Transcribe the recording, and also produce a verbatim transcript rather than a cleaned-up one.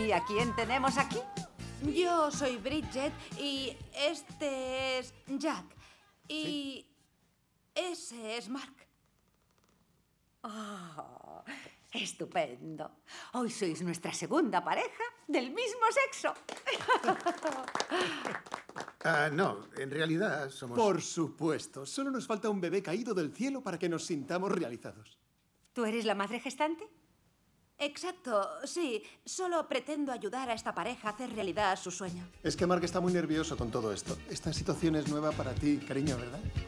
¿Y a quién tenemos aquí? Yo soy Bridget y este es Jack. Y ¿sí? Ese es Mark. Oh, estupendo. Hoy sois nuestra segunda pareja del mismo sexo. Ah, no, en realidad somos... Por supuesto. Solo nos falta un bebé caído del cielo para que nos sintamos realizados. ¿Tú eres la madre gestante? Exacto, sí. Solo pretendo ayudar a esta pareja a hacer realidad su sueño. Es que Mark está muy nervioso con todo esto. Esta situación es nueva para ti, cariño, ¿verdad?